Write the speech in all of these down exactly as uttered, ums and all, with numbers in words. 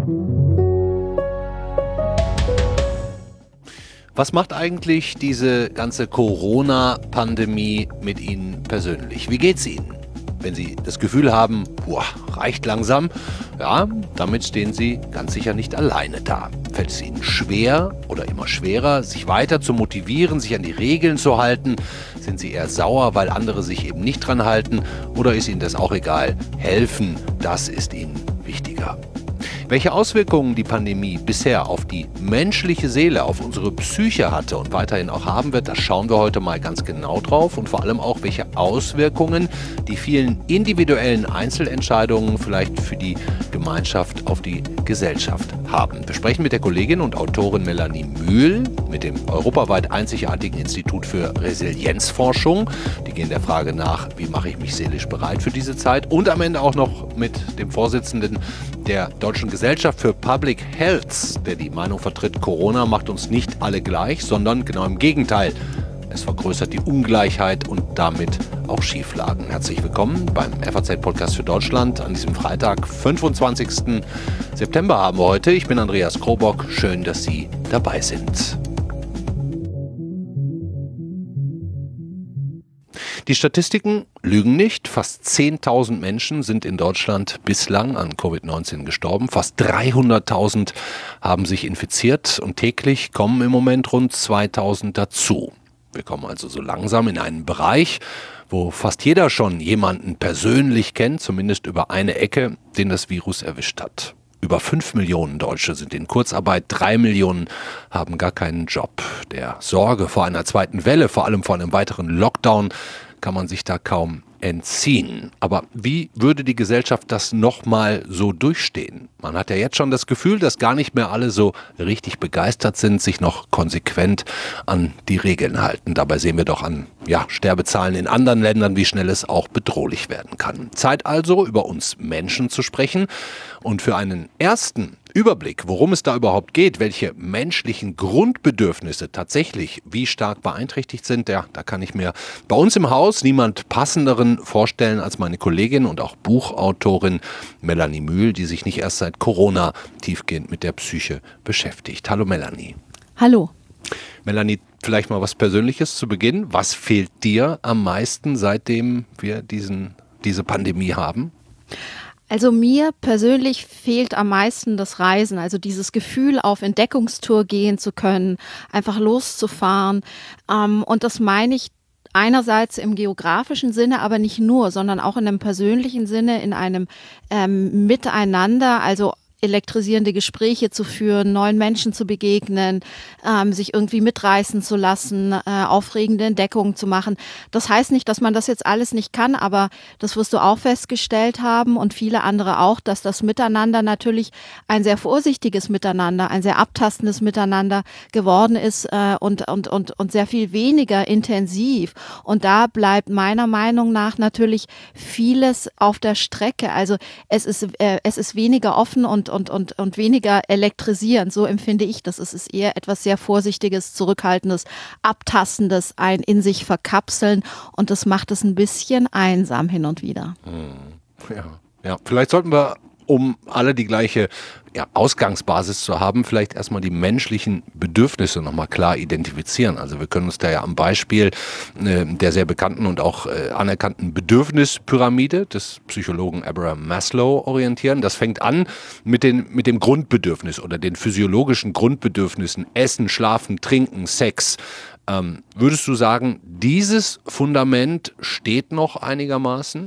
Was macht eigentlich diese ganze Corona-Pandemie mit Ihnen persönlich? Wie geht's Ihnen? Wenn Sie das Gefühl haben, boah, reicht langsam, ja, damit stehen Sie ganz sicher nicht alleine da. Fällt es Ihnen schwer oder immer schwerer, sich weiter zu motivieren, sich an die Regeln zu halten? Sind Sie eher sauer, weil andere sich eben nicht dran halten? Oder ist Ihnen das auch egal? Helfen, das ist Ihnen wichtiger. Welche Auswirkungen die Pandemie bisher auf die menschliche Seele, auf unsere Psyche hatte und weiterhin auch haben wird, das schauen wir heute mal ganz genau drauf und vor allem auch, welche Auswirkungen die vielen individuellen Einzelentscheidungen vielleicht für die Gemeinschaft auf die Gesellschaft haben. Wir sprechen mit der Kollegin und Autorin Melanie Mühl mit dem europaweit einzigartigen Institut für Resilienzforschung. Die gehen der Frage nach, wie mache ich mich seelisch bereit für diese Zeit, und am Ende auch noch mit dem Vorsitzenden der Deutschen Gesellschaft für Public Health, der die Meinung vertritt, Corona macht uns nicht alle gleich, sondern genau im Gegenteil. Es vergrößert die Ungleichheit und damit auch Schieflagen. Herzlich willkommen beim F A Z-Podcast für Deutschland. An diesem Freitag, fünfundzwanzigsten September haben wir heute. Ich bin Andreas Krobock. Schön, dass Sie dabei sind. Die Statistiken lügen nicht. Fast zehntausend Menschen sind in Deutschland bislang an Covid neunzehn gestorben. Fast dreihunderttausend haben sich infiziert und täglich kommen im Moment rund zweitausend dazu. Wir kommen also so langsam in einen Bereich, wo fast jeder schon jemanden persönlich kennt, zumindest über eine Ecke, den das Virus erwischt hat. Über fünf Millionen Deutsche sind in Kurzarbeit, drei Millionen haben gar keinen Job. Der Sorge vor einer zweiten Welle, vor allem vor einem weiteren Lockdown, kann man sich da kaum entziehen. Aber wie würde die Gesellschaft das nochmal so durchstehen? Man hat ja jetzt schon das Gefühl, dass gar nicht mehr alle so richtig begeistert sind, sich noch konsequent an die Regeln halten. Dabei sehen wir doch an ja, Sterbezahlen in anderen Ländern, wie schnell es auch bedrohlich werden kann. Zeit also, über uns Menschen zu sprechen. Und für einen ersten Überblick, worum es da überhaupt geht, welche menschlichen Grundbedürfnisse tatsächlich wie stark beeinträchtigt sind, ja, da kann ich mir bei uns im Haus niemand passenderen vorstellen als meine Kollegin und auch Buchautorin Melanie Mühl, die sich nicht erst seit Corona tiefgehend mit der Psyche beschäftigt. Hallo Melanie. Hallo. Melanie, vielleicht mal was Persönliches zu Beginn. Was fehlt dir am meisten, seitdem wir diesen, diese Pandemie haben? Also mir persönlich fehlt am meisten das Reisen, also dieses Gefühl, auf Entdeckungstour gehen zu können, einfach loszufahren. Ähm, und das meine ich einerseits im geografischen Sinne, aber nicht nur, sondern auch in einem persönlichen Sinne, in einem ähm, Miteinander, also elektrisierende Gespräche zu führen, neuen Menschen zu begegnen, ähm, sich irgendwie mitreißen zu lassen, äh, aufregende Entdeckungen zu machen. Das heißt nicht, dass man das jetzt alles nicht kann, aber das wirst du auch festgestellt haben und viele andere auch, dass das Miteinander natürlich ein sehr vorsichtiges Miteinander, ein sehr abtastendes Miteinander geworden ist äh, und, und, und, und sehr viel weniger intensiv. Und da bleibt meiner Meinung nach natürlich vieles auf der Strecke. Also es ist, äh, es ist weniger offen und Und, und, und weniger elektrisierend, so empfinde ich das. Es ist eher etwas sehr Vorsichtiges, Zurückhaltendes, Abtastendes, ein in sich verkapseln, und das macht es ein bisschen einsam hin und wieder. Ja, ja. Vielleicht sollten wir, um alle die gleiche ja, Ausgangsbasis zu haben, vielleicht erstmal die menschlichen Bedürfnisse nochmal klar identifizieren. Also wir können uns da ja am Beispiel äh, der sehr bekannten und auch äh, anerkannten Bedürfnispyramide des Psychologen Abraham Maslow orientieren. Das fängt an mit, den, mit dem Grundbedürfnis oder den physiologischen Grundbedürfnissen: Essen, Schlafen, Trinken, Sex. Ähm, würdest du sagen, dieses Fundament steht noch einigermaßen?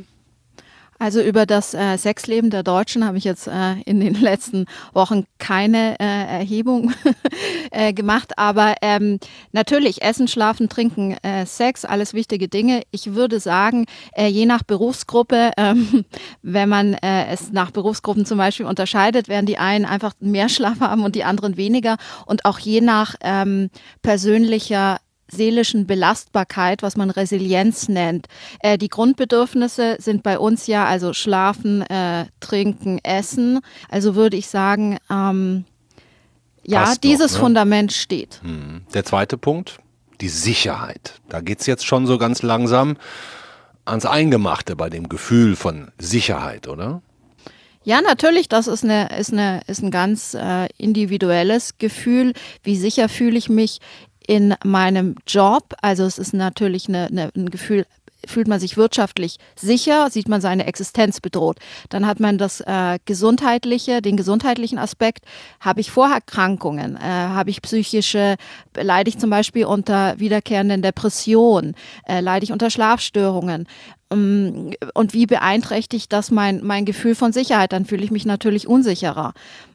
Also über das äh, Sexleben der Deutschen habe ich jetzt äh, in den letzten Wochen keine äh, Erhebung äh, gemacht, aber ähm, natürlich Essen, Schlafen, Trinken, äh, Sex, alles wichtige Dinge. Ich würde sagen, äh, je nach Berufsgruppe, ähm, wenn man äh, es nach Berufsgruppen zum Beispiel unterscheidet, werden die einen einfach mehr Schlaf haben und die anderen weniger, und auch je nach ähm, persönlicher seelischen Belastbarkeit, was man Resilienz nennt. Äh, die Grundbedürfnisse sind bei uns ja also Schlafen, äh, Trinken, Essen. Also würde ich sagen, ähm, ja, Passt dieses doch, ne? Fundament steht. Hm. Der zweite Punkt, die Sicherheit. Da geht es jetzt schon so ganz langsam ans Eingemachte bei dem Gefühl von Sicherheit, oder? Ja, natürlich, das ist eine, ist eine, ist ein ganz äh, individuelles Gefühl. Wie sicher fühle ich mich in meinem Job? Also es ist natürlich eine, eine, ein Gefühl, fühlt man sich wirtschaftlich sicher, sieht man seine Existenz bedroht. Dann hat man das äh, gesundheitliche, den gesundheitlichen Aspekt. Habe ich Vorerkrankungen? Äh, habe ich psychische, leide ich zum Beispiel unter wiederkehrenden Depressionen? Äh, leide ich unter Schlafstörungen? Um, und wie beeinträchtigt das mein, mein Gefühl von Sicherheit? Dann fühle ich mich natürlich unsicherer.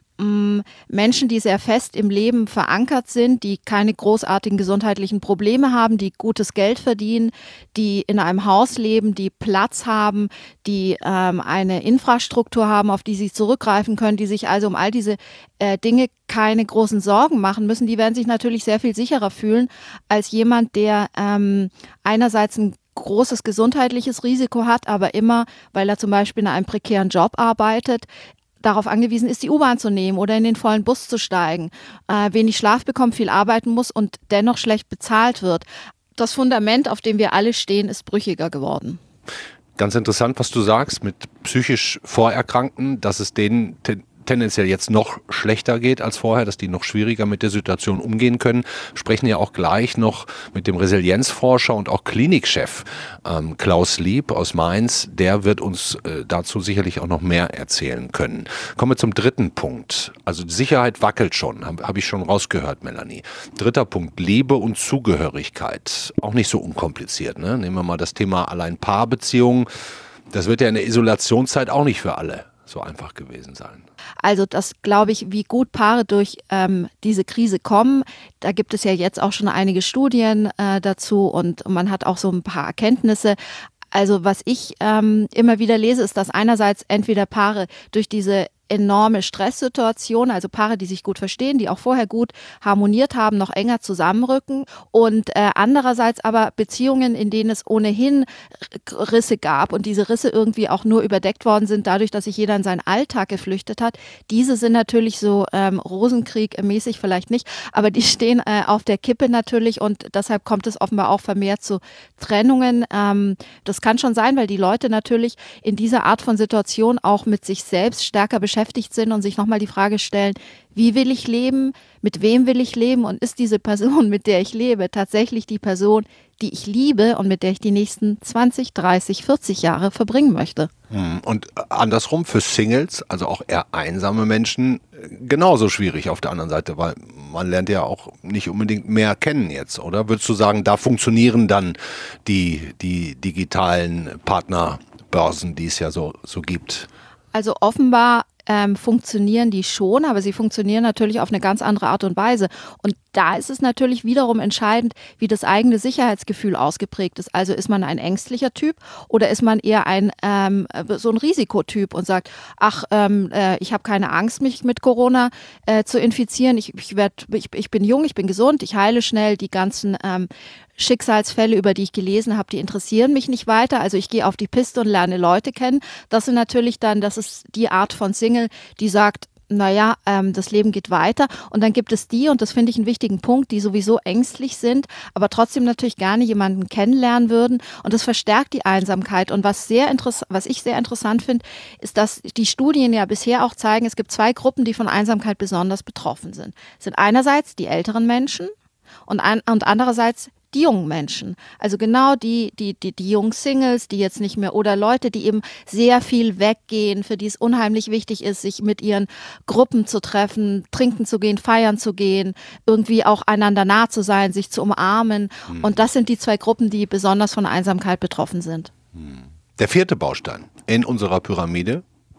Menschen, die sehr fest im Leben verankert sind, die keine großartigen gesundheitlichen Probleme haben, die gutes Geld verdienen, die in einem Haus leben, die Platz haben, die ähm, eine Infrastruktur haben, auf die sie zurückgreifen können, die sich also um all diese äh, Dinge keine großen Sorgen machen müssen, die werden sich natürlich sehr viel sicherer fühlen als jemand, der ähm, einerseits ein großes gesundheitliches Risiko hat, aber immer, weil er zum Beispiel in einem prekären Job arbeitet, darauf angewiesen ist, die U-Bahn zu nehmen oder in den vollen Bus zu steigen, äh, wenig Schlaf bekommt, viel arbeiten muss und dennoch schlecht bezahlt wird. Das Fundament, auf dem wir alle stehen, ist brüchiger geworden. Ganz interessant, was du sagst mit psychisch Vorerkrankten, dass es denen ten- tendenziell jetzt noch schlechter geht als vorher, dass die noch schwieriger mit der Situation umgehen können. Sprechen ja auch gleich noch mit dem Resilienzforscher und auch Klinikchef ähm, Klaus Lieb aus Mainz. Der wird uns äh, dazu sicherlich auch noch mehr erzählen können. Kommen wir zum dritten Punkt. Also die Sicherheit wackelt schon, habe hab ich schon rausgehört, Melanie. Dritter Punkt, Liebe und Zugehörigkeit. Auch nicht so unkompliziert, ne? Nehmen wir mal das Thema allein Paarbeziehungen. Das wird ja in der Isolationszeit auch nicht für alle so einfach gewesen sein. Also das glaube ich, wie gut Paare durch ähm, diese Krise kommen. Da gibt es ja jetzt auch schon einige Studien äh, dazu und man hat auch so ein paar Erkenntnisse. Also was ich ähm, immer wieder lese, ist, dass einerseits entweder Paare durch diese enorme Stresssituation, also Paare, die sich gut verstehen, die auch vorher gut harmoniert haben, noch enger zusammenrücken und äh, andererseits aber Beziehungen, in denen es ohnehin Risse gab und diese Risse irgendwie auch nur überdeckt worden sind, dadurch, dass sich jeder in seinen Alltag geflüchtet hat. Diese sind natürlich so ähm, Rosenkrieg-mäßig vielleicht nicht, aber die stehen äh, auf der Kippe natürlich und deshalb kommt es offenbar auch vermehrt zu Trennungen. Ähm, das kann schon sein, weil die Leute natürlich in dieser Art von Situation auch mit sich selbst stärker beschäftigt sind und sich nochmal die Frage stellen, wie will ich leben, mit wem will ich leben und ist diese Person, mit der ich lebe, tatsächlich die Person, die ich liebe und mit der ich die nächsten zwanzig, dreißig, vierzig Jahre verbringen möchte. Und andersrum für Singles, also auch eher einsame Menschen, genauso schwierig auf der anderen Seite, weil man lernt ja auch nicht unbedingt mehr kennen jetzt, oder? Würdest du sagen, da funktionieren dann die, die digitalen Partnerbörsen, die es ja so, so gibt? Also offenbar ähm, funktionieren die schon, aber sie funktionieren natürlich auf eine ganz andere Art und Weise. Und da ist es natürlich wiederum entscheidend, wie das eigene Sicherheitsgefühl ausgeprägt ist. Also ist man ein ängstlicher Typ oder ist man eher ein ähm, so ein Risikotyp und sagt, ach, ähm, äh, ich habe keine Angst, mich mit Corona äh, zu infizieren. Ich, ich, werd, ich, ich bin jung, ich bin gesund, ich heile schnell. Die ganzen ähm, Schicksalsfälle, über die ich gelesen habe, die interessieren mich nicht weiter. Also ich gehe auf die Piste und lerne Leute kennen. Das sind natürlich dann, das ist die Art von Single, die sagt, naja, ähm, das Leben geht weiter. Und dann gibt es die, und das finde ich einen wichtigen Punkt, die sowieso ängstlich sind, aber trotzdem natürlich gerne jemanden kennenlernen würden. Und das verstärkt die Einsamkeit. Und was sehr interess- was ich sehr interessant finde, ist, dass die Studien ja bisher auch zeigen, es gibt zwei Gruppen, die von Einsamkeit besonders betroffen sind. Es sind einerseits die älteren Menschen und, ein, und andererseits die jungen Menschen, also genau die, die, die, die jungen Singles, die jetzt nicht mehr oder Leute, die eben sehr viel weggehen, für die es unheimlich wichtig ist, sich mit ihren Gruppen zu treffen, trinken zu gehen, feiern zu gehen, irgendwie auch einander nah zu sein, sich zu umarmen. Hm. Und das sind die zwei Gruppen, die besonders von Einsamkeit betroffen sind. Der vierte Baustein in unserer Pyramide,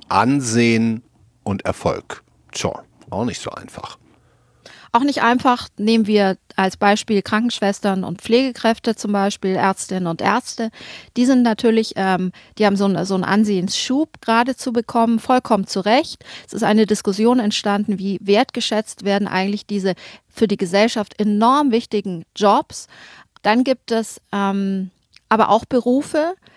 Ansehen und Erfolg. Tja, auch nicht so einfach. Auch nicht einfach, nehmen wir als Beispiel Krankenschwestern und Pflegekräfte zum Beispiel, Ärztinnen und Ärzte. Die sind natürlich, ähm, die haben so, ein, so einen Ansehensschub gerade zu bekommen, vollkommen zu Recht. Es ist eine Diskussion entstanden, wie wertgeschätzt werden eigentlich diese für die Gesellschaft enorm wichtigen Jobs. Dann gibt es ähm, aber auch Berufe,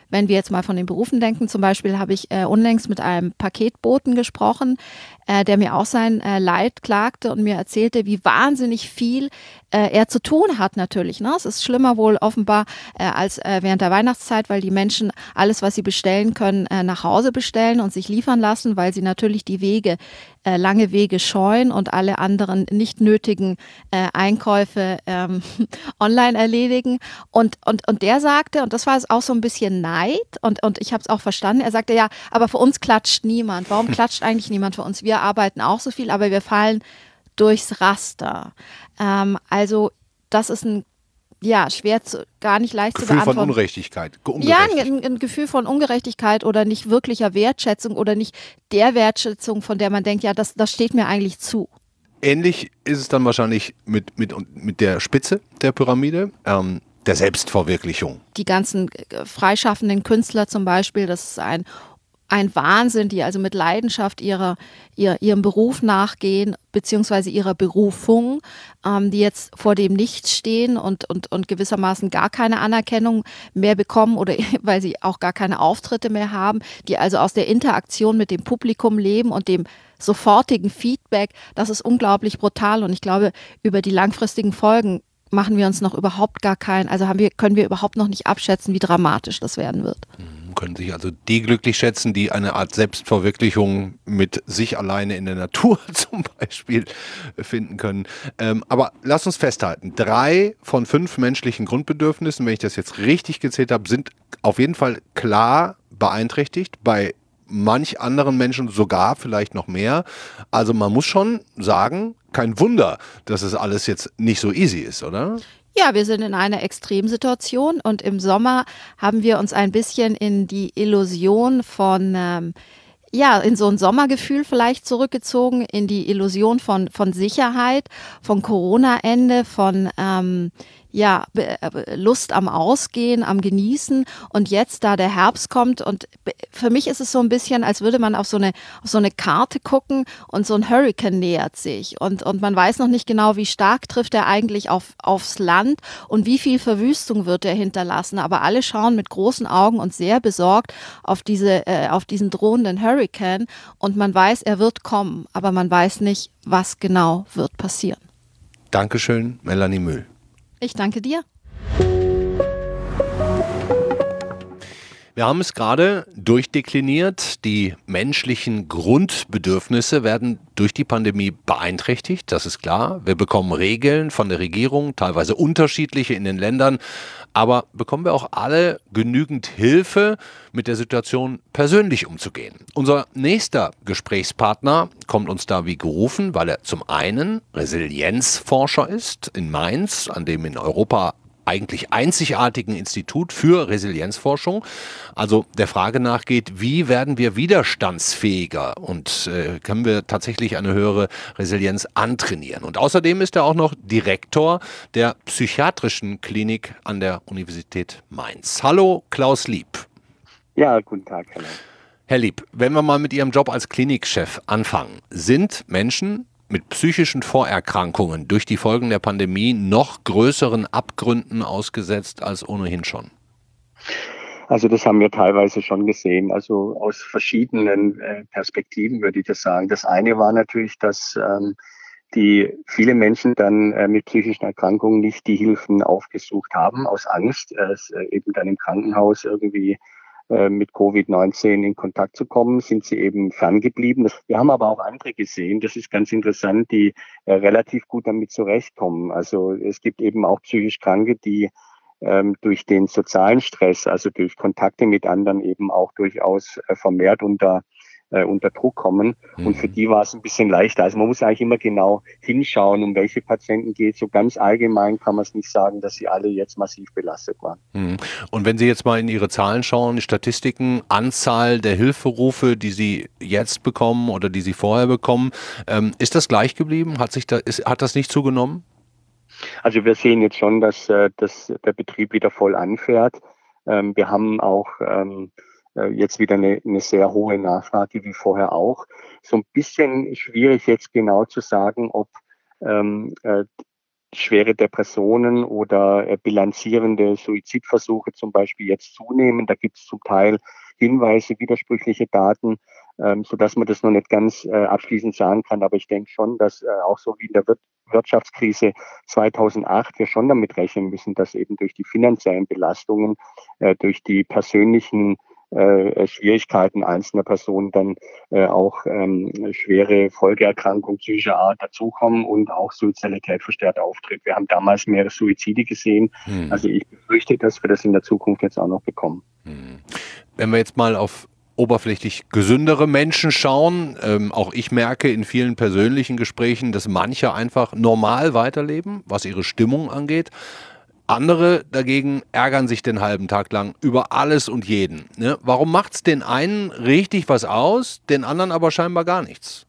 wenn wir jetzt mal von den Berufen denken, zum Beispiel habe ich äh, unlängst mit einem Paketboten gesprochen, äh, der mir auch sein äh, Leid klagte und mir erzählte, wie wahnsinnig viel äh, er zu tun hat natürlich. Ne? Es ist schlimmer wohl offenbar äh, als äh, während der Weihnachtszeit, weil die Menschen alles, was sie bestellen können, äh, nach Hause bestellen und sich liefern lassen, weil sie natürlich die Wege, äh, lange Wege scheuen und alle anderen nicht nötigen äh, Einkäufe ähm, online erledigen. Und, und, und der sagte, und das war es auch so ein bisschen Neid, und, und ich habe es auch verstanden, er sagte, ja, aber für uns klatscht niemand. Warum klatscht eigentlich niemand für uns? Wir arbeiten auch so viel, aber wir fallen durchs Raster. Ähm, also das ist ein, ja, schwer zu, gar nicht leicht Gefühl zu beantworten. von Ungerechtigkeit. Ja, ein, ein Gefühl von Ungerechtigkeit oder nicht wirklicher Wertschätzung oder nicht der Wertschätzung, von der man denkt, ja, das, das steht mir eigentlich zu. Ähnlich ist es dann wahrscheinlich mit, mit, mit der Spitze der Pyramide, ähm, der Selbstverwirklichung. Die ganzen äh, freischaffenden Künstler zum Beispiel, das ist ein ein Wahnsinn, die also mit Leidenschaft ihrer, ihr, ihrem Beruf nachgehen, beziehungsweise ihrer Berufung, ähm, die jetzt vor dem Nichts stehen und, und, und gewissermaßen gar keine Anerkennung mehr bekommen oder weil sie auch gar keine Auftritte mehr haben, die also aus der Interaktion mit dem Publikum leben und dem sofortigen Feedback. Das ist unglaublich brutal und ich glaube, über die langfristigen Folgen machen wir uns noch überhaupt gar keinen, also haben wir, können wir überhaupt noch nicht abschätzen, wie dramatisch das werden wird. Können sich also die glücklich schätzen, die eine Art Selbstverwirklichung mit sich alleine in der Natur zum Beispiel finden können. Ähm, aber lass uns festhalten, drei von fünf menschlichen Grundbedürfnissen, wenn ich das jetzt richtig gezählt habe, sind auf jeden Fall klar beeinträchtigt, bei manch anderen Menschen sogar vielleicht noch mehr. Also man muss schon sagen, kein Wunder, dass es alles jetzt nicht so easy ist, oder? Ja, wir sind in einer Extremsituation und im Sommer haben wir uns ein bisschen in die Illusion von, ähm, ja, in so ein Sommergefühl vielleicht zurückgezogen, in die Illusion von, von Sicherheit, von Corona-Ende, von, ähm, ja, Lust am Ausgehen, am Genießen und jetzt, da der Herbst kommt und für mich ist es so ein bisschen, als würde man auf so eine, auf so eine Karte gucken und so ein Hurrikan nähert sich und, und man weiß noch nicht genau, wie stark trifft er eigentlich auf, aufs Land und wie viel Verwüstung wird er hinterlassen, aber alle schauen mit großen Augen und sehr besorgt auf diese, äh, auf diesen drohenden Hurrikan und man weiß, er wird kommen, aber man weiß nicht, was genau wird passieren. Dankeschön, Melanie Mühl. Ich danke dir. Wir haben es gerade durchdekliniert. Die menschlichen Grundbedürfnisse werden durch die Pandemie beeinträchtigt. Das ist klar. Wir bekommen Regeln von der Regierung, teilweise unterschiedliche in den Ländern. Aber bekommen wir auch alle genügend Hilfe, mit der Situation persönlich umzugehen? Unser nächster Gesprächspartner kommt uns da wie gerufen, weil er zum einen Resilienzforscher ist in Mainz, an dem in Europa eigentlich einzigartigen Institut für Resilienzforschung, also der Frage nachgeht, wie werden wir widerstandsfähiger und äh, können wir tatsächlich eine höhere Resilienz antrainieren. Und außerdem ist er auch noch Direktor der psychiatrischen Klinik an der Universität Mainz. Hallo, Klaus Lieb. Ja, guten Tag, hallo. Herr Lieb, wenn wir mal mit Ihrem Job als Klinikchef anfangen, sind Menschen mit psychischen Vorerkrankungen durch die Folgen der Pandemie noch größeren Abgründen ausgesetzt als ohnehin schon? Also das haben wir teilweise schon gesehen, also aus verschiedenen äh, Perspektiven würde ich das sagen. Das eine war natürlich, dass ähm, die viele Menschen dann äh, mit psychischen Erkrankungen nicht die Hilfen aufgesucht haben, aus Angst, äh, eben dann im Krankenhaus irgendwie mit Covid neunzehn in Kontakt zu kommen, sind sie eben ferngeblieben. Wir haben aber auch andere gesehen, das ist ganz interessant, die äh, relativ gut damit zurechtkommen. Also es gibt eben auch psychisch Kranke, die ähm, durch den sozialen Stress, also durch Kontakte mit anderen eben auch durchaus äh, vermehrt unter äh, unter Druck kommen. Mhm. Und für die war es ein bisschen leichter. Also man muss eigentlich immer genau hinschauen, um welche Patienten geht. So ganz allgemein kann man es nicht sagen, dass sie alle jetzt massiv belastet waren. Mhm. Und wenn Sie jetzt mal in Ihre Zahlen schauen, die Statistiken, Anzahl der Hilferufe, die Sie jetzt bekommen oder die Sie vorher bekommen, ähm, ist das gleich geblieben? Hat sich da, ist, hat das nicht zugenommen? Also wir sehen jetzt schon, dass, dass der Betrieb wieder voll anfährt. Ähm, wir haben auch ähm, jetzt wieder eine, eine sehr hohe Nachfrage wie vorher auch. So ein bisschen schwierig jetzt genau zu sagen, ob ähm, schwere Depressionen oder äh, bilanzierende Suizidversuche zum Beispiel jetzt zunehmen. Da gibt es zum Teil Hinweise, widersprüchliche Daten, ähm, sodass man das noch nicht ganz äh, abschließend sagen kann. Aber ich denke schon, dass äh, auch so wie in der Wir Wirtschaftskrise zweitausendacht wir schon damit rechnen müssen, dass eben durch die finanziellen Belastungen, äh, durch die persönlichen äh, Schwierigkeiten einzelner Personen dann äh, auch ähm, schwere Folgeerkrankungen psychischer Art dazukommen und auch Suizidalität verstärkt auftritt. Wir haben damals mehrere Suizide gesehen. Hm. Also ich befürchte, dass wir das in der Zukunft jetzt auch noch bekommen. Hm. Wenn wir jetzt mal auf oberflächlich gesündere Menschen schauen, ähm, auch ich merke in vielen persönlichen Gesprächen, dass manche einfach normal weiterleben, was ihre Stimmung angeht. Andere dagegen ärgern sich den halben Tag lang über alles und jeden. Ne? Warum macht es den einen richtig was aus, den anderen aber scheinbar gar nichts?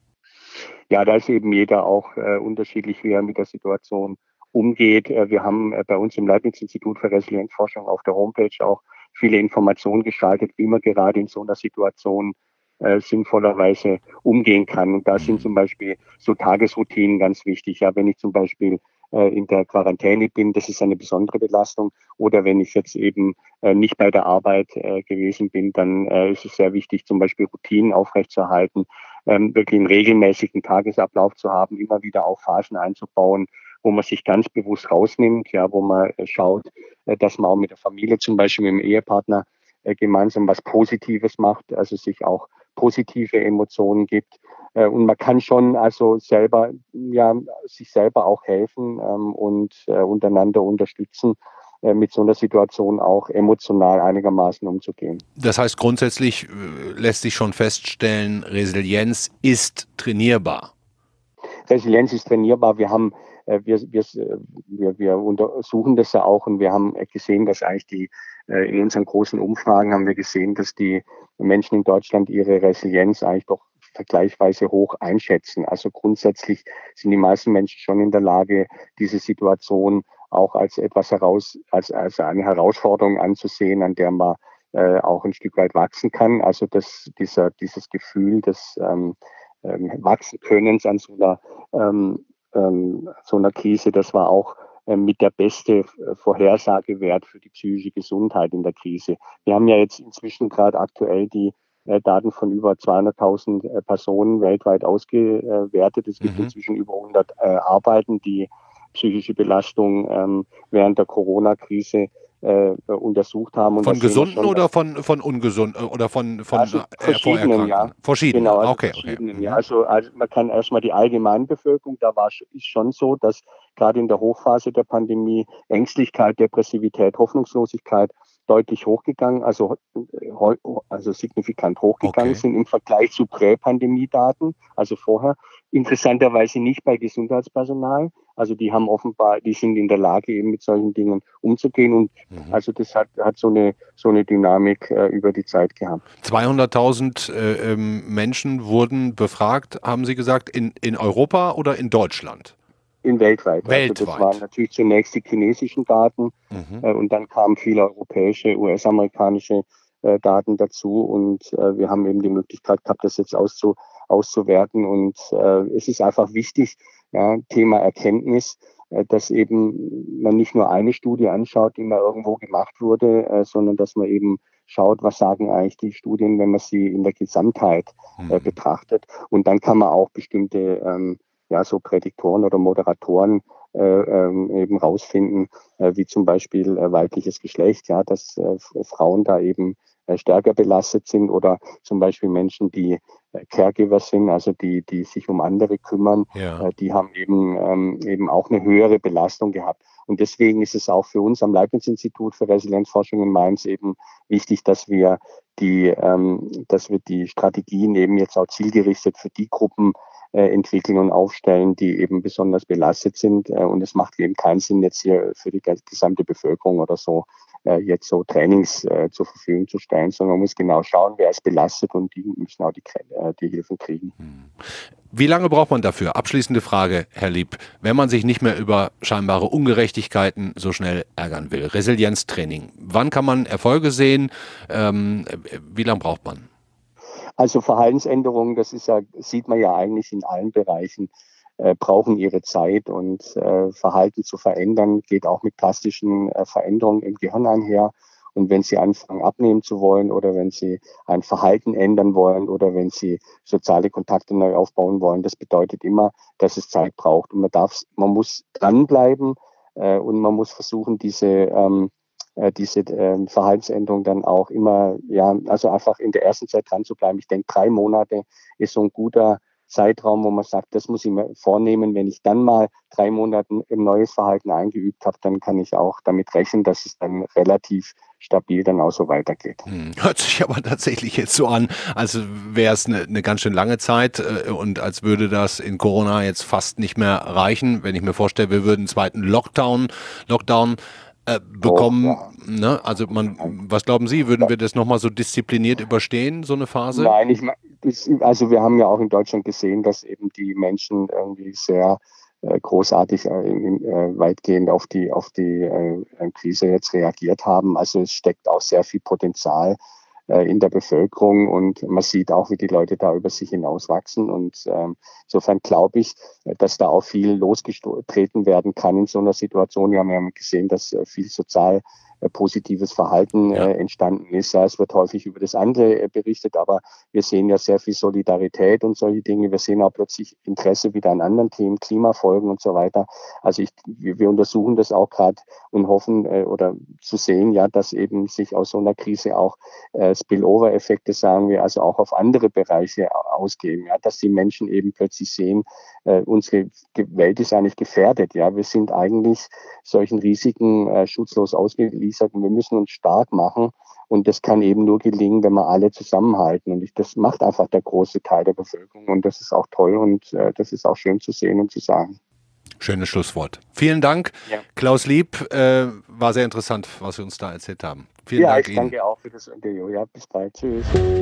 Ja, da ist eben jeder auch äh, unterschiedlich, wie er mit der Situation umgeht. Äh, wir haben äh, bei uns im Leibniz-Institut für Resilienzforschung auf der Homepage auch viele Informationen geschaltet, wie man gerade in so einer Situation äh, sinnvollerweise umgehen kann. Und da sind zum Beispiel so Tagesroutinen ganz wichtig. Ja, wenn ich zum Beispiel äh, in der Quarantäne bin, das ist eine besondere Belastung. Oder wenn ich jetzt eben äh, nicht bei der Arbeit äh, gewesen bin, dann äh, ist es sehr wichtig, zum Beispiel Routinen aufrechtzuerhalten, ähm, wirklich einen regelmäßigen Tagesablauf zu haben, immer wieder auch Phasen einzubauen, wo man sich ganz bewusst rausnimmt, ja, wo man äh, schaut, äh, dass man auch mit der Familie, zum Beispiel mit dem Ehepartner, äh, gemeinsam was Positives macht, also sich auch positive Emotionen gibt. Äh, und man kann schon also selber, ja, sich selber auch helfen ähm, und äh, untereinander unterstützen, äh, mit so einer Situation auch emotional einigermaßen umzugehen. Das heißt, grundsätzlich äh, lässt sich schon feststellen, Resilienz ist trainierbar. Resilienz ist trainierbar. Wir haben Wir, wir, wir, wir untersuchen das ja auch und wir haben gesehen, dass eigentlich die, in unseren großen Umfragen haben wir gesehen, dass die Menschen in Deutschland ihre Resilienz eigentlich doch vergleichsweise hoch einschätzen. Also grundsätzlich sind die meisten Menschen schon in der Lage, diese Situation auch als etwas heraus, als, als eine Herausforderung anzusehen, an der man äh, auch ein Stück weit wachsen kann. Also das, dieser, dieses Gefühl des ähm, ähm, Wachsenkönnens an so einer ähm, so einer Krise, das war auch äh, mit der beste Vorhersagewert für die psychische Gesundheit in der Krise. Wir haben ja jetzt inzwischen gerade aktuell die äh, Daten von über zweihunderttausend äh, Personen weltweit ausgewertet. Es gibt mhm. inzwischen über hundert äh, Arbeiten, die psychische Belastung ähm, während der Corona-Krise äh, untersucht haben. Und von gesunden schon, oder von, von ungesunden oder von, von also verschiedenen, ja. Verschiedenen, genau, also okay. verschiedenen, okay. ja. Also, also man kann erstmal die Allgemeinbevölkerung, da war ist schon so, dass gerade in der Hochphase der Pandemie Ängstlichkeit, Depressivität, Hoffnungslosigkeit deutlich hochgegangen, also, also signifikant hochgegangen okay. sind im Vergleich zu Prä-Pandemie-Daten, also vorher. Interessanterweise nicht bei Gesundheitspersonal. Also die haben offenbar, die sind in der Lage, eben mit solchen Dingen umzugehen. Und mhm. also das hat, hat so eine, so eine Dynamik äh, über die Zeit gehabt. zweihunderttausend äh, ähm, Menschen wurden befragt, haben Sie gesagt, in, in Europa oder in Deutschland? In weltweit. Weltweit. Also das waren natürlich zunächst die chinesischen Daten mhm. äh, und dann kamen viele europäische, U S-amerikanische äh, Daten dazu. Und äh, wir haben eben die Möglichkeit gehabt, das jetzt auszu, auszuwerten. Und äh, es ist einfach wichtig, ja, Thema Erkenntnis, äh, dass eben man nicht nur eine Studie anschaut, die mal irgendwo gemacht wurde, äh, sondern dass man eben schaut, was sagen eigentlich die Studien, wenn man sie in der Gesamtheit äh, mhm. betrachtet. Und dann kann man auch bestimmte ähm, ja, so Prädiktoren oder Moderatoren äh, ähm, eben rausfinden, äh, wie zum Beispiel äh, weibliches Geschlecht, ja, dass äh, Frauen da eben äh, stärker belastet sind oder zum Beispiel Menschen, die äh, Caregiver sind, also die, die sich um andere kümmern, ja. äh, die haben eben, ähm, eben auch eine höhere Belastung gehabt. Und deswegen ist es auch für uns am Leibniz-Institut für Resilienzforschung in Mainz eben wichtig, dass wir die, ähm, dass wir die Strategien eben jetzt auch zielgerichtet für die Gruppen äh, entwickeln und aufstellen, die eben besonders belastet sind. Äh, und es macht eben keinen Sinn, jetzt hier für die gesamte Bevölkerung oder so äh, jetzt so Trainings äh, zur Verfügung zu stellen, sondern man muss genau schauen, wer ist belastet und die müssen auch die, äh, die Hilfen kriegen. Wie lange braucht man dafür? Abschließende Frage, Herr Lieb. Wenn man sich nicht mehr über scheinbare Ungerechtigkeiten so schnell ärgern will. Resilienztraining. Wann kann man Erfolge sehen? Ähm, wie lange braucht man? Also Verhaltensänderungen, das ist ja, sieht man ja eigentlich in allen Bereichen äh, brauchen ihre Zeit und äh, Verhalten zu verändern geht auch mit plastischen äh, Veränderungen im Gehirn einher. Und wenn Sie anfangen abnehmen zu wollen oder wenn Sie ein Verhalten ändern wollen oder wenn Sie soziale Kontakte neu aufbauen wollen, das bedeutet immer, dass es Zeit braucht. Und man darf, man muss dranbleiben äh, und man muss versuchen, diese, ähm, äh, diese äh, Verhaltensänderung dann auch immer, ja, also einfach in der ersten Zeit dran zu bleiben. Ich denke, drei Monate ist so ein guter Zeitraum, wo man sagt, das muss ich mir vornehmen. Wenn ich dann mal drei Monate ein neues Verhalten eingeübt habe, dann kann ich auch damit rechnen, dass es dann relativ stabil dann auch so weitergeht. Hm, hört sich aber tatsächlich jetzt so an, als wäre es eine, eine ganz schön lange Zeit äh, und als würde das in Corona jetzt fast nicht mehr reichen. Wenn ich mir vorstelle, wir würden einen zweiten Lockdown, Lockdown äh, bekommen. Oh, ja. Ne? Also man, was glauben Sie, würden wir das nochmal so diszipliniert überstehen, so eine Phase? Nein, ich, also wir haben ja auch in Deutschland gesehen, dass eben die Menschen irgendwie sehr äh, großartig äh, äh, weitgehend auf die, auf die äh, Krise jetzt reagiert haben. Also es steckt auch sehr viel Potenzial äh, in der Bevölkerung und man sieht auch, wie die Leute da über sich hinauswachsen. Und ähm, insofern glaube ich, dass da auch viel losgetreten werden kann in so einer Situation. Wir haben ja gesehen, dass äh, viel sozial positives Verhalten ja. äh, entstanden ist. Ja, es wird häufig über das andere äh, berichtet, aber wir sehen ja sehr viel Solidarität und solche Dinge. Wir sehen auch plötzlich Interesse wieder an anderen Themen, Klimafolgen und so weiter. Also ich, wir, wir untersuchen das auch gerade und hoffen äh, oder zu sehen, ja, dass eben sich aus so einer Krise auch äh, Spillover-Effekte, sagen wir, also auch auf andere Bereiche ausgeben. Ja, dass die Menschen eben plötzlich sehen, äh, unsere Welt ist eigentlich gefährdet. Ja, wir sind eigentlich solchen Risiken äh, schutzlos ausgeliefert. Wir müssen uns stark machen und das kann eben nur gelingen, wenn wir alle zusammenhalten und ich, das macht einfach der große Teil der Bevölkerung und das ist auch toll und äh, das ist auch schön zu sehen und zu sagen. Schönes Schlusswort. Vielen Dank, ja. Klaus Lieb. Äh, war sehr interessant, was Sie uns da erzählt haben. Vielen ja, Dank ich Ihnen. Danke auch für das Interview. Ja, bis bald. Tschüss.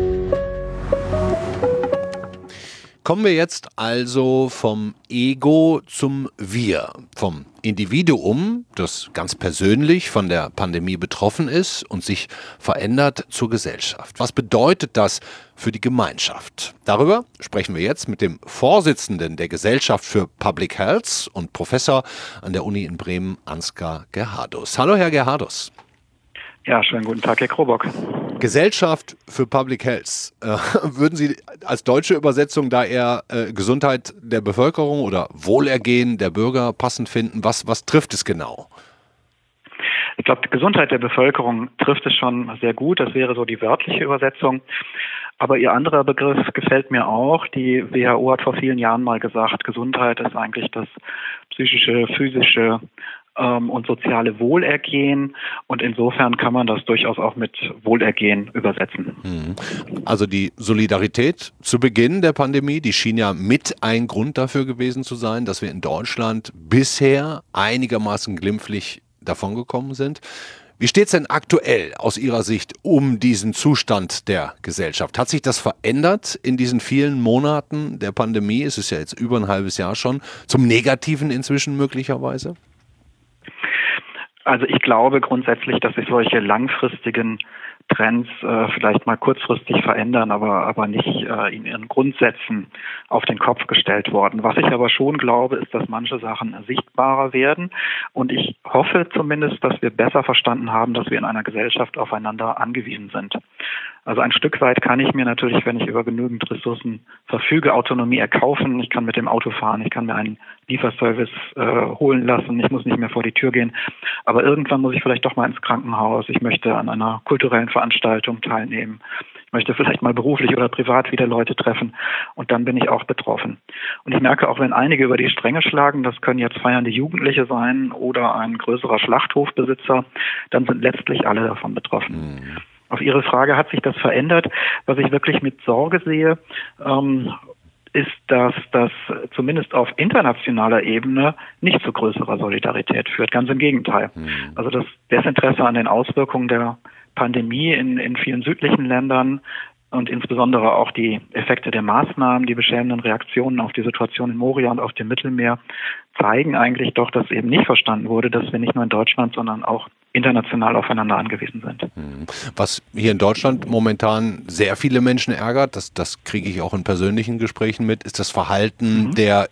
Kommen wir jetzt also vom Ego zum Wir, vom Individuum, das ganz persönlich von der Pandemie betroffen ist und sich verändert, zur Gesellschaft. Was bedeutet das für die Gemeinschaft? Darüber sprechen wir jetzt mit dem Vorsitzenden der Gesellschaft für Public Health und Professor an der Uni in Bremen, Ansgar Gerhardus. Hallo, Herr Gerhardus. Ja, schönen guten Tag, Herr Krobock. Gesellschaft für Public Health. Äh, würden Sie als deutsche Übersetzung da eher äh, Gesundheit der Bevölkerung oder Wohlergehen der Bürger passend finden? Was, was trifft es genau? Ich glaube, die Gesundheit der Bevölkerung trifft es schon sehr gut. Das wäre so die wörtliche Übersetzung. Aber Ihr anderer Begriff gefällt mir auch. Die W H O hat vor vielen Jahren mal gesagt, Gesundheit ist eigentlich das psychische, physische und soziale Wohlergehen und insofern kann man das durchaus auch mit Wohlergehen übersetzen. Also die Solidarität zu Beginn der Pandemie, die schien ja mit ein Grund dafür gewesen zu sein, dass wir in Deutschland bisher einigermaßen glimpflich davongekommen sind. Wie steht es denn aktuell aus Ihrer Sicht um diesen Zustand der Gesellschaft? Hat sich das verändert in diesen vielen Monaten der Pandemie? Es ist ja jetzt über ein halbes Jahr schon, zum Negativen inzwischen möglicherweise? Also ich glaube grundsätzlich, dass sich solche langfristigen Trends äh, vielleicht mal kurzfristig verändern, aber aber nicht äh, in ihren Grundsätzen auf den Kopf gestellt worden. Was ich aber schon glaube, ist, dass manche Sachen sichtbarer werden und ich hoffe zumindest, dass wir besser verstanden haben, dass wir in einer Gesellschaft aufeinander angewiesen sind. Also ein Stück weit kann ich mir natürlich, wenn ich über genügend Ressourcen verfüge, Autonomie erkaufen. Ich kann mit dem Auto fahren, ich kann mir einen Lieferservice äh, holen lassen, ich muss nicht mehr vor die Tür gehen. Aber irgendwann muss ich vielleicht doch mal ins Krankenhaus, ich möchte an einer kulturellen Veranstaltung teilnehmen. Ich möchte vielleicht mal beruflich oder privat wieder Leute treffen und dann bin ich auch betroffen. Und ich merke auch, wenn einige über die Stränge schlagen, das können jetzt feiernde Jugendliche sein oder ein größerer Schlachthofbesitzer, dann sind letztlich alle davon betroffen. Mhm. Auf Ihre Frage, hat sich das verändert? Was ich wirklich mit Sorge sehe, ähm, ist, dass das zumindest auf internationaler Ebene nicht zu größerer Solidarität führt. Ganz im Gegenteil. Mhm. Also das Desinteresse an den Auswirkungen der Pandemie in, in vielen südlichen Ländern und insbesondere auch die Effekte der Maßnahmen, die beschämenden Reaktionen auf die Situation in Moria und auf dem Mittelmeer zeigen eigentlich doch, dass eben nicht verstanden wurde, dass wir nicht nur in Deutschland, sondern auch international aufeinander angewiesen sind. Was hier in Deutschland momentan sehr viele Menschen ärgert, das, das kriege ich auch in persönlichen Gesprächen mit, ist das Verhalten mhm. der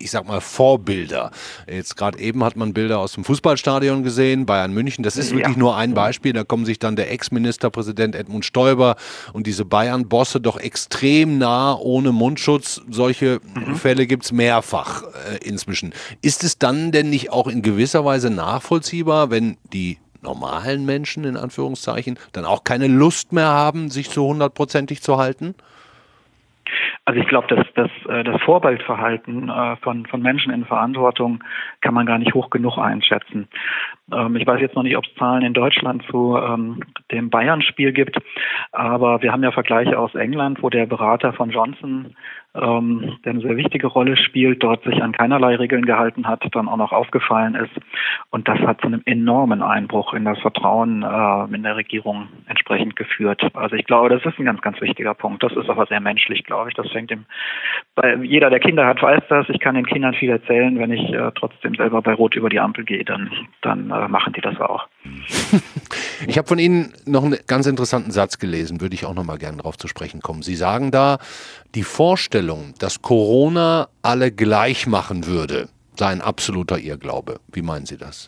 ich sag mal, Vorbilder? Jetzt gerade eben hat man Bilder aus dem Fußballstadion gesehen, Bayern München, das ist ja wirklich nur ein Beispiel, da kommen sich dann der Ex-Ministerpräsident Edmund Stoiber und diese Bayern-Bosse doch extrem nah ohne Mundschutz. Solche mhm. Fälle gibt es mehrfach äh, inzwischen. Ist es dann denn nicht auch in gewisser Weise nachvollziehbar, wenn die normalen Menschen, in Anführungszeichen, dann auch keine Lust mehr haben, sich so hundertprozentig zu halten? Also ich glaube, dass das, das Vorbildverhalten von, von Menschen in Verantwortung kann man gar nicht hoch genug einschätzen. Ich weiß jetzt noch nicht, ob es Zahlen in Deutschland zu ähm, dem Bayern-Spiel gibt, aber wir haben ja Vergleiche aus England, wo der Berater von Johnson, ähm, der eine sehr wichtige Rolle spielt, dort sich an keinerlei Regeln gehalten hat, dann auch noch aufgefallen ist. Und das hat zu einem enormen Einbruch in das Vertrauen äh, in der Regierung entsprechend geführt. Also ich glaube, das ist ein ganz, ganz wichtiger Punkt. Das ist aber sehr menschlich, glaube ich. Das fängt im, bei jeder, der Kinder hat, weiß das. Ich kann den Kindern viel erzählen. Wenn ich äh, trotzdem selber bei Rot über die Ampel gehe, dann, dann äh, machen die das auch. Ich habe von Ihnen noch einen ganz interessanten Satz gelesen, würde ich auch noch mal gerne darauf zu sprechen kommen. Sie sagen da, die Vorstellung, dass Corona alle gleich machen würde, sei ein absoluter Irrglaube. Wie meinen Sie das?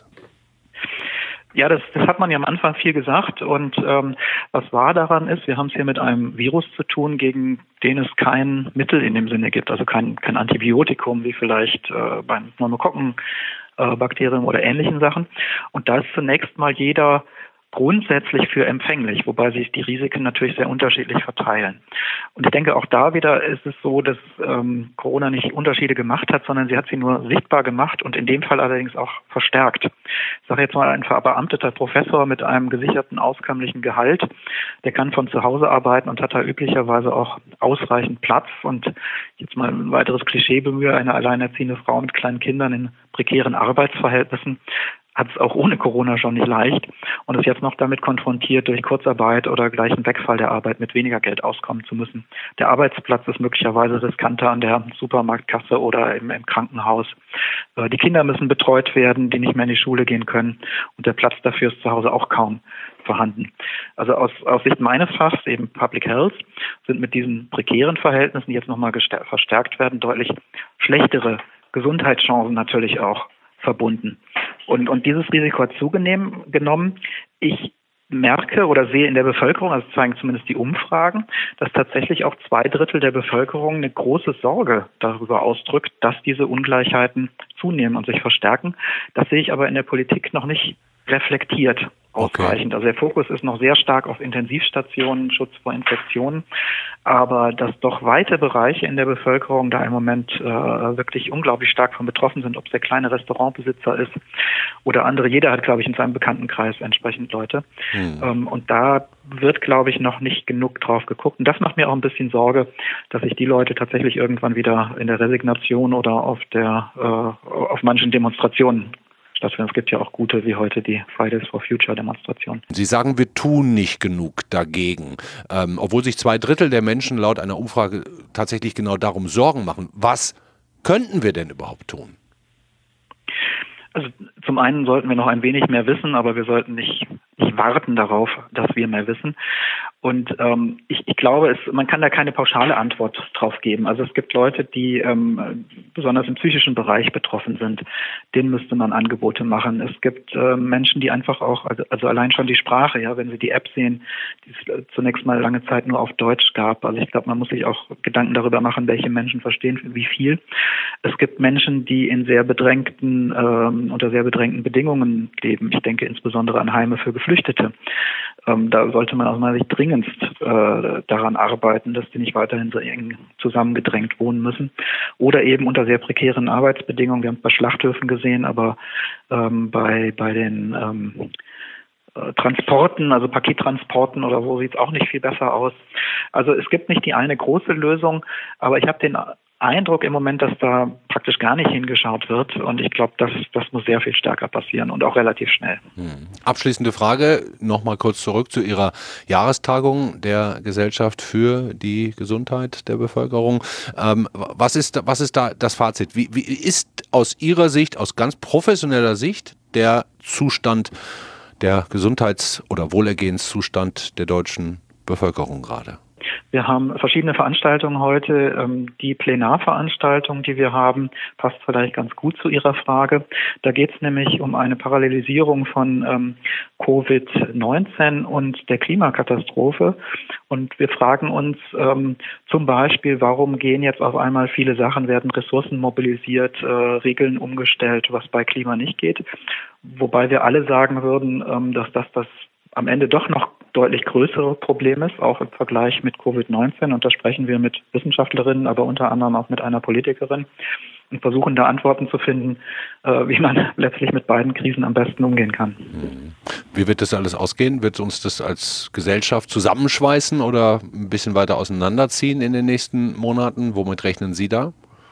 Ja, das, das hat man ja am Anfang viel gesagt und ähm, was wahr daran ist, wir haben es hier mit einem Virus zu tun, gegen den es kein Mittel in dem Sinne gibt, also kein, kein Antibiotikum wie vielleicht äh, beim Pneumokokkenbakterium oder ähnlichen Sachen. Und da ist zunächst mal jeder grundsätzlich für empfänglich, wobei sich die Risiken natürlich sehr unterschiedlich verteilen. Und ich denke, auch da wieder ist es so, dass ähm, Corona nicht Unterschiede gemacht hat, sondern sie hat sie nur sichtbar gemacht und in dem Fall allerdings auch verstärkt. Ich sage jetzt mal, ein verbeamteter Professor mit einem gesicherten, auskömmlichen Gehalt, der kann von zu Hause arbeiten und hat da üblicherweise auch ausreichend Platz. Und jetzt mal ein weiteres Klischee bemühe, eine alleinerziehende Frau mit kleinen Kindern in prekären Arbeitsverhältnissen hat es auch ohne Corona schon nicht leicht und ist jetzt noch damit konfrontiert, durch Kurzarbeit oder gleichen Wegfall der Arbeit mit weniger Geld auskommen zu müssen. Der Arbeitsplatz ist möglicherweise riskanter an der Supermarktkasse oder im, im Krankenhaus. Äh, die Kinder müssen betreut werden, die nicht mehr in die Schule gehen können und der Platz dafür ist zu Hause auch kaum vorhanden. Also aus, aus Sicht meines Fachs, eben Public Health, sind mit diesen prekären Verhältnissen, die jetzt nochmal verstärkt werden, deutlich schlechtere Gesundheitschancen natürlich auch verbunden. Und, und dieses Risiko hat zugenommen. Ich merke oder sehe in der Bevölkerung, also zeigen zumindest die Umfragen, dass tatsächlich auch zwei Drittel der Bevölkerung eine große Sorge darüber ausdrückt, dass diese Ungleichheiten zunehmen und sich verstärken. Das sehe ich aber in der Politik noch nicht reflektiert ausreichend. Okay. Also der Fokus ist noch sehr stark auf Intensivstationen, Schutz vor Infektionen, aber dass doch weite Bereiche in der Bevölkerung da im Moment äh, wirklich unglaublich stark von betroffen sind, ob es der kleine Restaurantbesitzer ist oder andere. Jeder hat, glaube ich, in seinem Bekanntenkreis entsprechend Leute. Hm. Ähm, und da wird, glaube ich, noch nicht genug drauf geguckt. Und das macht mir auch ein bisschen Sorge, dass sich die Leute tatsächlich irgendwann wieder in der Resignation oder auf der äh, auf manchen Demonstrationen stattfinden. Es gibt ja auch gute wie heute die Fridays for Future Demonstration. Sie sagen, wir tun nicht genug dagegen, ähm, obwohl sich zwei Drittel der Menschen laut einer Umfrage tatsächlich genau darum Sorgen machen. Was könnten wir denn überhaupt tun? Also zum einen sollten wir noch ein wenig mehr wissen, aber wir sollten nicht, nicht warten darauf, dass wir mehr wissen. Und ähm, ich, ich glaube, es, man kann da keine pauschale Antwort drauf geben. Also es gibt Leute, die ähm, besonders im psychischen Bereich betroffen sind. Denen müsste man Angebote machen. Es gibt äh, Menschen, die einfach auch, also, also allein schon die Sprache, ja, wenn Sie die App sehen, die es zunächst mal lange Zeit nur auf Deutsch gab. Also ich glaube, man muss sich auch Gedanken darüber machen, welche Menschen verstehen wie viel. Es gibt Menschen, die in sehr bedrängten, ähm, unter sehr bedrängten Bedingungen leben. Ich denke insbesondere an Heime für Geflüchtete. Ähm, da sollte man aus meiner Sicht dringendst äh, daran arbeiten, dass die nicht weiterhin so eng zusammengedrängt wohnen müssen. Oder eben unter sehr prekären Arbeitsbedingungen. Wir haben es bei Schlachthöfen gesehen, aber ähm, bei, bei den ähm, äh, Transporten, also Pakettransporten oder so, sieht es auch nicht viel besser aus. Also es gibt nicht die eine große Lösung, aber ich habe den Eindruck im Moment, dass da praktisch gar nicht hingeschaut wird und ich glaube, das, das muss sehr viel stärker passieren und auch relativ schnell. Hm. Abschließende Frage, nochmal kurz zurück zu Ihrer Jahrestagung der Gesellschaft für die Gesundheit der Bevölkerung. Ähm, was ist, was ist da das Fazit? Wie, wie ist aus Ihrer Sicht, aus ganz professioneller Sicht, der Zustand, der Gesundheits- oder Wohlergehenszustand der deutschen Bevölkerung gerade? Wir haben verschiedene Veranstaltungen heute. Die Plenarveranstaltung, die wir haben, passt vielleicht ganz gut zu Ihrer Frage. Da geht es nämlich um eine Parallelisierung von Covid neunzehn und der Klimakatastrophe. Und wir fragen uns ähm, zum Beispiel, warum gehen jetzt auf einmal viele Sachen, werden Ressourcen mobilisiert, äh, Regeln umgestellt, was bei Klima nicht geht. Wobei wir alle sagen würden, ähm, dass das das am Ende doch noch deutlich größere Problem ist, auch im Vergleich mit Covid neunzehn. Und da sprechen wir mit Wissenschaftlerinnen, aber unter anderem auch mit einer Politikerin und versuchen da Antworten zu finden, äh, wie man letztlich mit beiden Krisen am besten umgehen kann. Wie wird das alles ausgehen? Wird uns das als Gesellschaft zusammenschweißen oder ein bisschen weiter auseinanderziehen in den nächsten Monaten? Womit rechnen Sie da?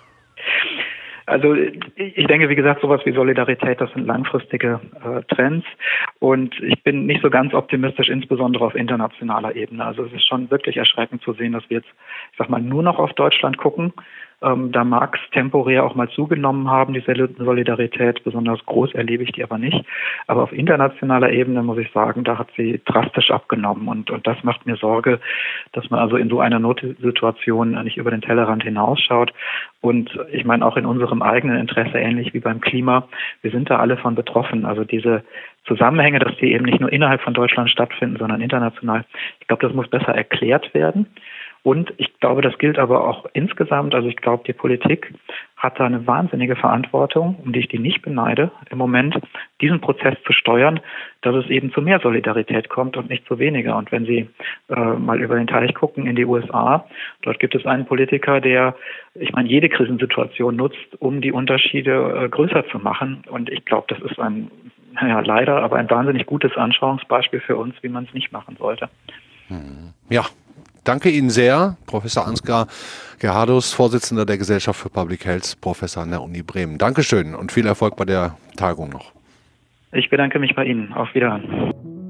Also ich denke, wie gesagt, sowas wie Solidarität, das sind langfristige äh, Trends. Und ich bin nicht so ganz optimistisch, insbesondere auf internationaler Ebene. Also es ist schon wirklich erschreckend zu sehen, dass wir jetzt, ich sag mal, nur noch auf Deutschland gucken. Ähm, da mag es temporär auch mal zugenommen haben, die Solidarität. Besonders groß erlebe ich die aber nicht. Aber auf internationaler Ebene muss ich sagen, da hat sie drastisch abgenommen. Und, und das macht mir Sorge, dass man also in so einer Notsituation nicht über den Tellerrand hinausschaut. Und ich meine auch in unserem eigenen Interesse, ähnlich wie beim Klima, wir sind da alle von betroffen. Also diese Zusammenhänge, dass die eben nicht nur innerhalb von Deutschland stattfinden, sondern international, ich glaube, das muss besser erklärt werden. Und ich glaube, das gilt aber auch insgesamt. Also ich glaube, die Politik hat da eine wahnsinnige Verantwortung, um die ich die nicht beneide, im Moment diesen Prozess zu steuern, dass es eben zu mehr Solidarität kommt und nicht zu weniger. Und wenn Sie äh, mal über den Teich gucken in die U S A, dort gibt es einen Politiker, der, ich meine, jede Krisensituation nutzt, um die Unterschiede äh, größer zu machen. Und ich glaube, das ist ein, naja, leider, aber ein wahnsinnig gutes Anschauungsbeispiel für uns, wie man es nicht machen sollte. Ja. Danke Ihnen sehr, Professor Ansgar Gerhardus, Vorsitzender der Gesellschaft für Public Health, Professor an der Uni Bremen. Dankeschön und viel Erfolg bei der Tagung noch. Ich bedanke mich bei Ihnen. Auf Wiedersehen.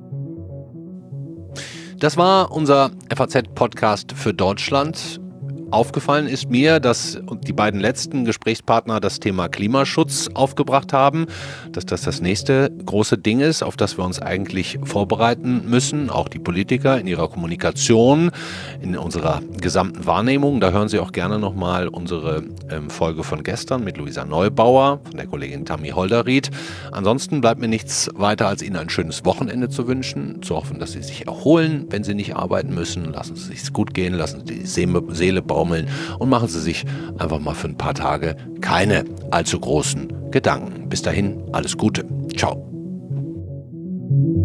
Das war unser F A Z-Podcast für Deutschland. Aufgefallen ist mir, dass die beiden letzten Gesprächspartner das Thema Klimaschutz aufgebracht haben, dass das das nächste große Ding ist, auf das wir uns eigentlich vorbereiten müssen, auch die Politiker in ihrer Kommunikation, in unserer gesamten Wahrnehmung. Da hören Sie auch gerne nochmal unsere ähm, Folge von gestern mit Luisa Neubauer, von der Kollegin Tammy Holderried. Ansonsten bleibt mir nichts weiter, als Ihnen ein schönes Wochenende zu wünschen, zu hoffen, dass Sie sich erholen, wenn Sie nicht arbeiten müssen. Lassen Sie es sich gut gehen, lassen Sie die Seele bauen und machen Sie sich einfach mal für ein paar Tage keine allzu großen Gedanken. Bis dahin, alles Gute. Ciao.